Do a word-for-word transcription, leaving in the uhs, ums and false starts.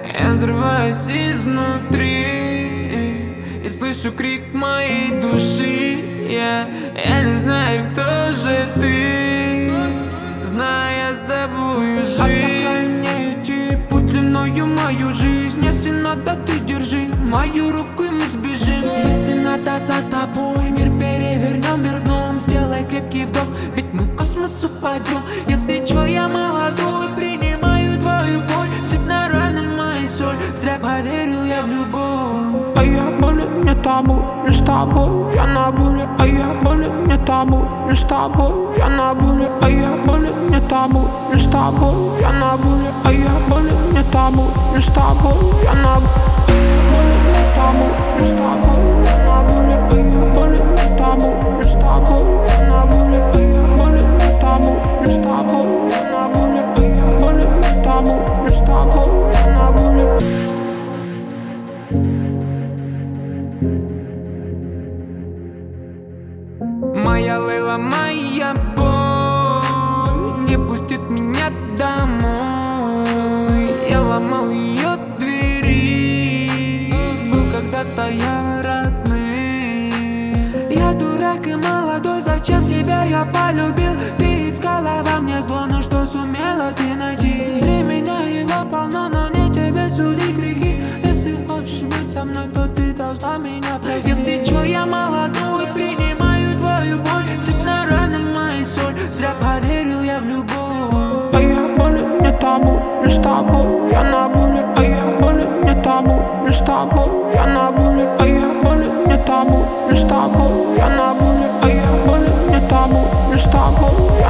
Я взрываюсь изнутри и слышу крик моей души. Я, я не знаю, кто же ты, знаю, я с тобою жить. Отдохай мне идти путь длиною мою жизнь. Если надо, ты держи мою руку, и мы сбежим. Если надо, за тобой мир перевернем, мир дном. Сделай крепкий вдох, ведь мы в космос упадем. Если чё, я молодой, принимаю твою боль. Сыпь на раны мои соль, зря поверил я в любовь. А я болен, не табу, не с тобой, я на воле. А я болен, не табу, не с тобой, я на воле. А я болен, не табу, не с тобой, я на воле. А я болен, не табу, не с тобой, я на воле. Не табу, не с тобой, я на воле. А я болен, не табу, не с тобой, я на воле. А я болен, не табу, не с тобой, я на воле. А я болен, не табу, не с тобой, я на воле. Моя Лейла, моя боль не пустит меня домой. Я ломал ее двери, был когда-то я родным. Я дурак и молодой, зачем тебя я полюбил? Ты искала во мне зло, но что сумела ты найти? Для меня его полно, но не тебе судить грехи. Если хочешь быть со мной, то ты должна меня простить. Если чё, я молодой, принимаю твою боль. Сыпь на раны мои соль, зря поверил я в любовь. А я болен, не табу, не с тобой, я на воле. А я болен, не табу, не с тобой, я на воле. А я болен, не табу, не с тобой, я на воле. А я болен, не табу, не с тобой, я